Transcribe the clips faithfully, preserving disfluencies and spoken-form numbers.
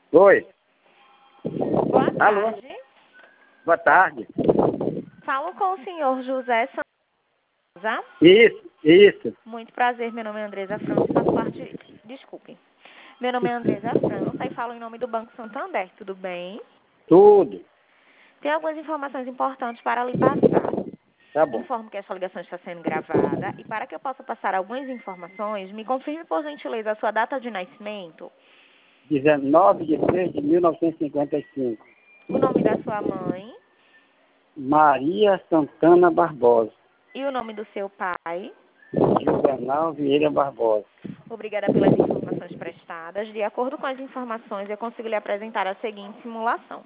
Oi. Boa Alô? tarde. Boa tarde. Falo com o senhor José Souza. Isso, isso. Muito prazer, meu nome é Andresa França e faço parte... Desculpe. Meu nome é Andresa França e falo em nome do Banco Santander, tudo bem? Tudo. Tem algumas informações importantes para lhe passar. Tá bom. Informo que esta ligação está sendo gravada e para que eu possa passar algumas informações, me confirme por gentileza a sua data de nascimento, dezenove de três de mil novecentos e cinquenta e cinco. o nome da sua mãe Maria Santana Barbosa. e o nome do seu pai. Juvenal Vieira Barbosa. Obrigada pelas informações prestadas. De acordo com as informações, eu consigo lhe apresentar a seguinte simulação.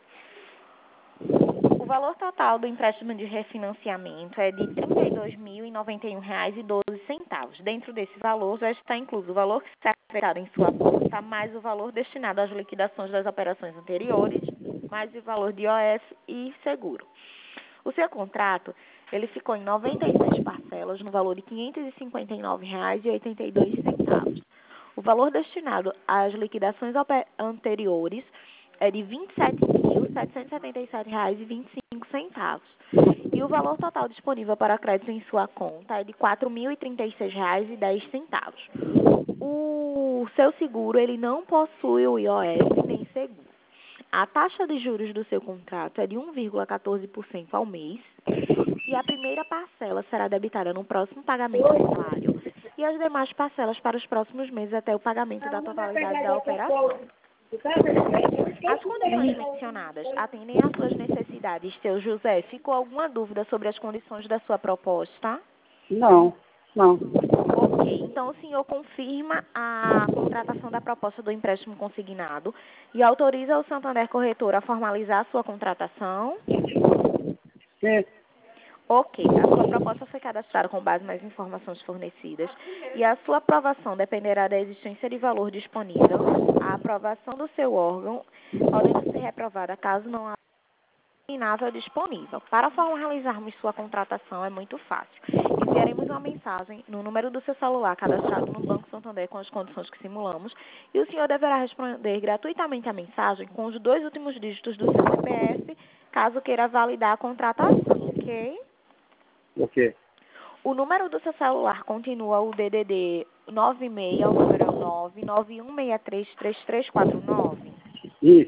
O valor total do empréstimo de refinanciamento é de trinta e dois mil e noventa e um reais e doze centavos. Dentro desse valor já está incluso o valor que será aplicado em sua conta, mais o valor destinado às liquidações das operações anteriores, mais o valor de O S e seguro. O seu contrato, ele ficou em noventa e seis parcelas no valor de quinhentos e cinquenta e nove reais e oitenta e dois centavos. O valor destinado às liquidações anteriores é de vinte e sete mil setecentos e setenta e sete reais e vinte e cinco centavos. E o valor total disponível para crédito em sua conta é de quatro mil e trinta e seis reais e dez centavos. O seu seguro, ele não possui o I O S nem seguro. A taxa de juros do seu contrato é de um vírgula quatorze por cento ao mês e a primeira parcela será debitada no próximo pagamento do salário e as demais parcelas para os próximos meses até o pagamento da totalidade da operação. As condições mencionadas atendem às suas necessidades, seu José. Ficou alguma dúvida sobre as condições da sua proposta? Não, não. Ok, então o senhor confirma a contratação da proposta do empréstimo consignado e autoriza o Santander Corretora a formalizar a sua contratação? Sim. Ok, a sua proposta foi cadastrada com base nas informações fornecidas e a sua aprovação dependerá da existência de valor disponível. A aprovação do seu órgão pode ser reprovada caso não haja inável disponível. Para formalizarmos sua contratação é muito fácil. Enviaremos uma mensagem no número do seu celular cadastrado no Banco Santander com as condições que simulamos e o senhor deverá responder gratuitamente a mensagem com os dois últimos dígitos do seu C P F, caso queira validar a contratação, ok? Ok. O número do seu celular continua o D D D nove seis, o número nove nove um seis três três três quatro nove. Isso.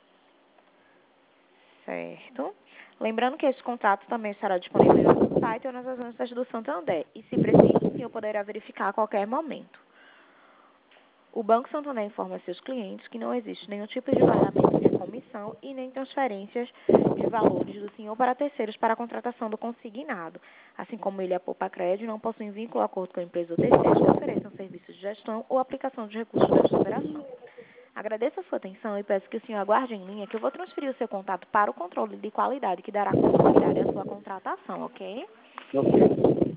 Certo. Lembrando que esse contrato também estará disponível no nosso site ou nas agências do Santander. E se preciso, o senhor poderá verificar a qualquer momento. O Banco Santander informa seus clientes que não existe nenhum tipo de pagamento de comissão e nem transferências de valores do senhor para terceiros para a contratação do consignado. Assim como ele e a Poupa Crédito não possuem vínculo ou acordo com a empresa ou terceiros que ofereçam serviços de gestão ou aplicação de recursos desta operação. Agradeço a sua atenção e peço que o senhor aguarde em linha que eu vou transferir o seu contato para o controle de qualidade que dará continuidade à sua contratação, ok? Ok.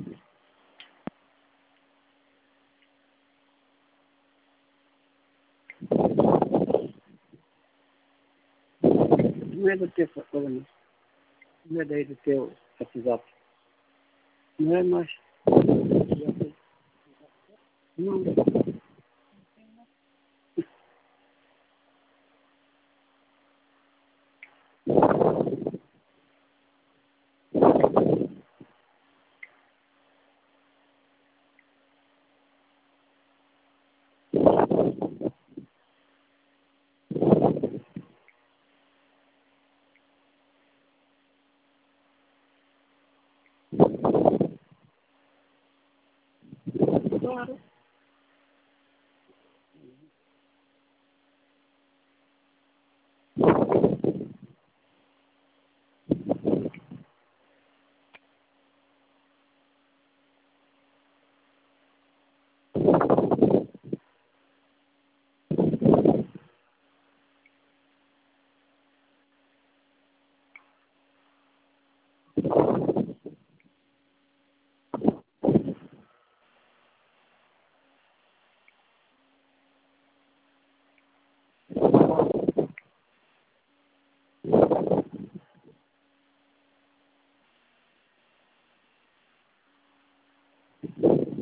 Não é do teu coisa, não. Não é daí do teu WhatsApp. Não é mais. Não. Claro.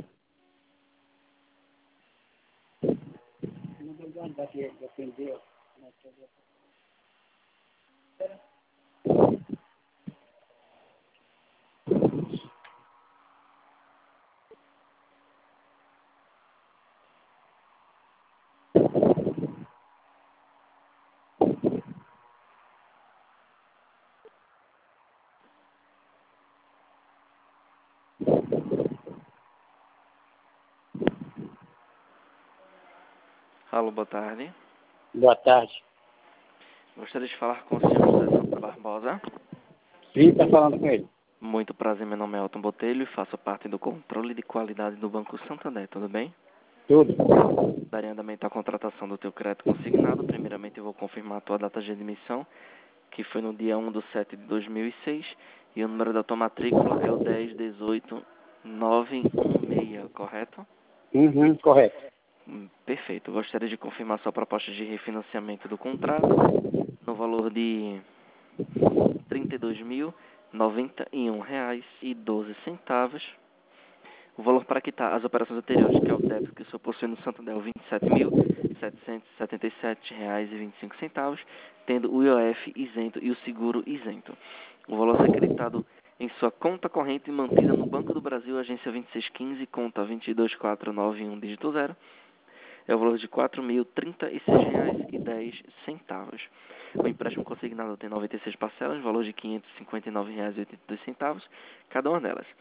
Não vou guardar aqui, defender. Alô, boa tarde. Boa tarde. Gostaria de falar com o senhor José Souza Barbosa. Sim, está falando com ele. Muito prazer, meu nome é Elton Botelho e faço parte do controle de qualidade do Banco Santander, tudo bem? Tudo. Daria andamento à contratação do teu crédito consignado. Primeiramente eu vou confirmar a tua data de admissão, que foi no dia um de sete de dois mil e seis, e o número da tua matrícula é o dez dezoito nove um seis, correto? Uhum, correto. Hum, Perfeito. Gostaria de confirmar sua proposta de refinanciamento do contrato no valor de trinta e dois mil noventa e um reais e doze centavos. O valor para quitar as operações anteriores, que é o débito que o senhor possui no Santander, é vinte e sete mil setecentos e setenta e sete reais e vinte e cinco centavos, tendo o I O F isento e o seguro isento. O valor a ser creditado em sua conta corrente mantida no Banco do Brasil, agência vinte e seis quinze, conta vinte e dois mil quatrocentos e noventa e um, dígito zero, é o valor de quatro mil trinta e seis reais e dez centavos. O empréstimo consignado tem noventa e seis parcelas, valor de quinhentos e cinquenta e nove reais e oitenta e dois centavos, cada uma delas.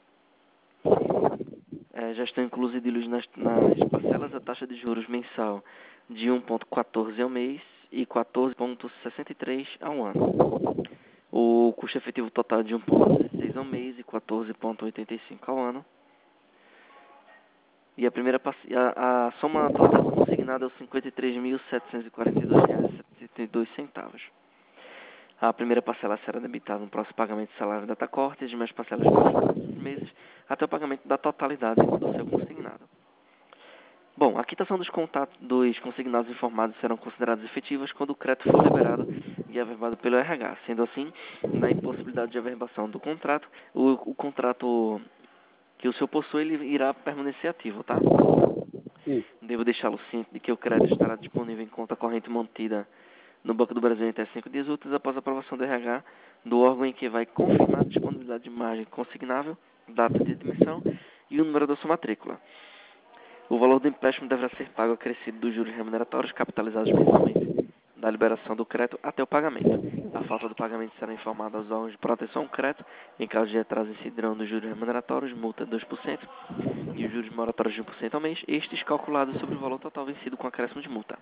É, já estão inclusos idílios nas, nas parcelas a taxa de juros mensal de um vírgula quatorze ao mês e quatorze vírgula sessenta e três ao ano. O custo efetivo total de um vírgula dezesseis ao mês e quatorze vírgula oitenta e cinco ao ano. E a primeira a, a soma total consignada é os cinquenta e três mil setecentos e quarenta e dois reais e setenta e dois centavos. A primeira parcela será debitada no próximo pagamento de salário da data-corte e as demais parcelas por meses até o pagamento da totalidade do seu consignado. Bom, a quitação dos contatos dos consignados informados serão consideradas efetivas quando o crédito for liberado e averbado pelo R H. Sendo assim, na impossibilidade de averbação do contrato, o, o contrato que o senhor possui ele irá permanecer ativo, tá? Sim. Devo deixá-lo ciente de que o crédito estará disponível em conta corrente mantida no Banco do Brasil em até cinco dias úteis após a aprovação do R H do órgão em que vai confirmar a disponibilidade de margem consignável, data de admissão e o número da sua matrícula. O valor do empréstimo deverá ser pago acrescido dos juros remuneratórios capitalizados mensalmente da liberação do crédito até o pagamento. A falta do pagamento será informada aos órgãos de proteção ao crédito. Em caso de atraso, incidirão dos juros remuneratórios, multa de dois por cento e os juros moratórios de um por cento ao mês, estes calculados sobre o valor total vencido com acréscimo de multa.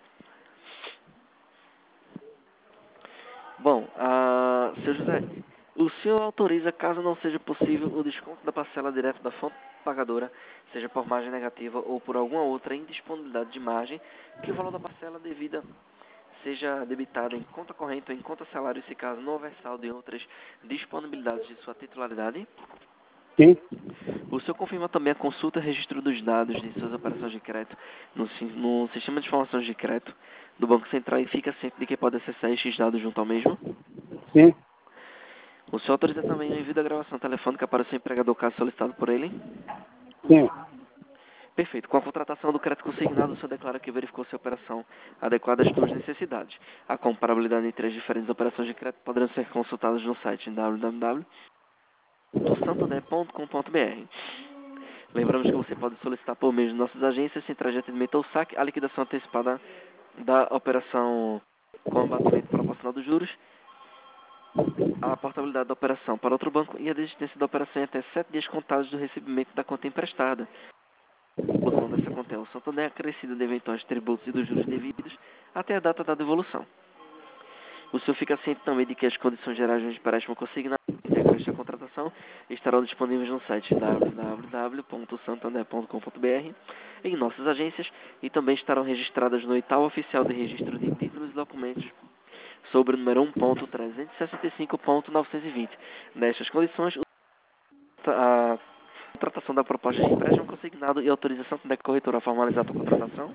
Bom, ah, seu José, o senhor autoriza, caso não seja possível, o desconto da parcela direto da fonte pagadora, seja por margem negativa ou por alguma outra indisponibilidade de margem, que o valor da parcela devida seja debitado em conta corrente ou em conta salário, se caso não houver saldo em outras disponibilidades de sua titularidade? Sim. O senhor confirma também a consulta e registro dos dados de suas operações de crédito no, no Sistema de Informações de Crédito do Banco Central e fica ciente de que pode acessar estes dados junto ao mesmo? Sim. O senhor autoriza também o envio da gravação telefônica para o seu empregador caso solicitado por ele? Sim. Perfeito. Com a contratação do crédito consignado, o senhor declara que verificou se a operação adequada às suas necessidades. A comparabilidade entre as diferentes operações de crédito poderão ser consultadas no site w w w ponto santander ponto com ponto b r. Lembramos que você pode solicitar por meio de nossas agências, centrais de atendimento ou saque, a liquidação antecipada da operação com abatimento proporcional dos juros, a portabilidade da operação para outro banco e a desistência da operação em até sete dias contados do recebimento da conta emprestada. A devolução dessa conta ao Santander é acrescida de eventuais tributos e dos juros devidos até a data da devolução. O senhor fica ciente também de que as condições gerais de empréstimo consignado integrantes da contratação estarão disponíveis no site w w w ponto santander ponto com ponto b r, em nossas agências, e também estarão registradas no edital oficial de registro de títulos e documentos sobre o número um ponto trezentos e sessenta e cinco ponto novecentos e vinte. Nestas condições, a contratação da proposta de empréstimo consignado e autorização da corretora a formalizar a contratação.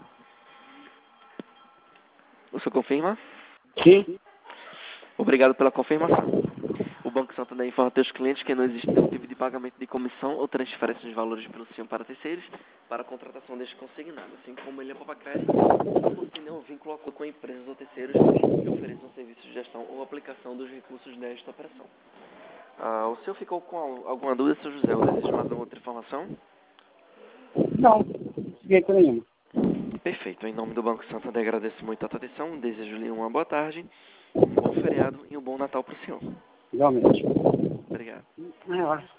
O senhor confirma? Sim. Obrigado pela confirmação. O Banco Santander informa a seus clientes que não existe nenhum tipo de pagamento de comissão ou transferência de valores pelo senhor para terceiros, para a contratação deste consignado, assim como ele é Papacred, não possui nenhum vínculo com empresas ou terceiros que ofereçam serviços de gestão ou aplicação dos recursos desta operação. Ah, o senhor ficou com alguma dúvida, senhor José, ou deseja mais alguma outra informação? Não, fiquei com nenhuma. Perfeito. Em nome do Banco Santander, agradeço muito a sua atenção, desejo-lhe uma boa tarde, um bom feriado e um bom Natal para o senhor. Igualmente. Obrigado. É, ó.